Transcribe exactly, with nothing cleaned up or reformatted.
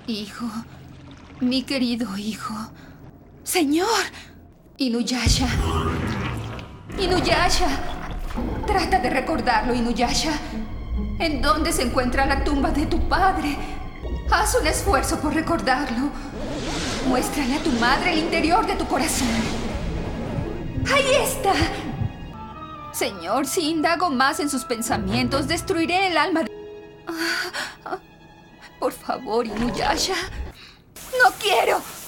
Hijo, mi querido hijo. ¡Señor! Inuyasha. Inuyasha. Trata de recordarlo, Inuyasha. ¿En dónde se encuentra la tumba de tu padre? Haz un esfuerzo por recordarlo. Muéstrale a tu madre el interior de tu corazón. ¡Ahí está! Señor, si indago más en sus pensamientos, destruiré el alma de... Por favor, Inuyasha. ¡No quiero!